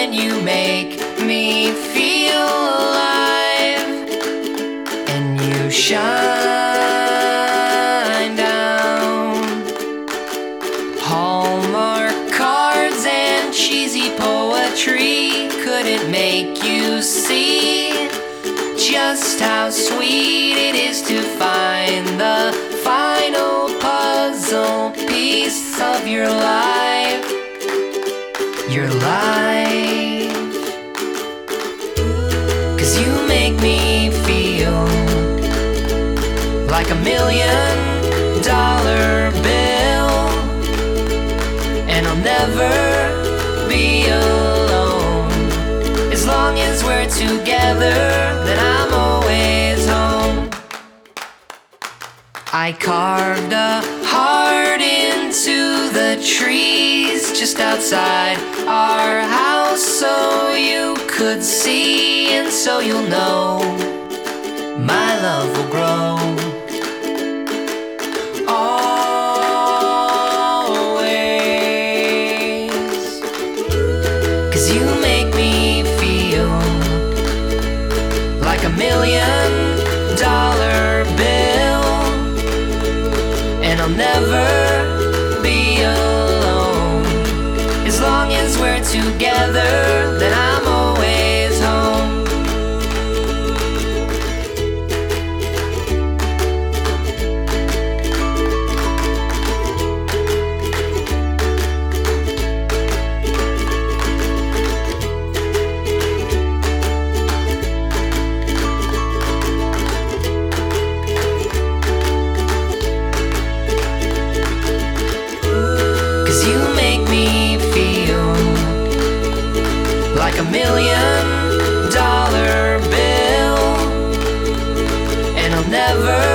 and you make me feel alive, and you shine down. Hallmark cards and cheesy poetry couldn't make you see just how sweet it is to find the final puzzle piece of your life. Your life. 'Cause you make me feel like $1,000,000 bill, and I'll never be alone. As long as we're together, then I'm always home. I carved a heart into the trees just outside our house, so you could see, and so you'll know my love will grow. Always. 'Cause you make me feel like $1,000,000 bill, and I'll never be alone. As long as we're together, then I'm always home. You make me feel like $1,000,000 bill, and I'll never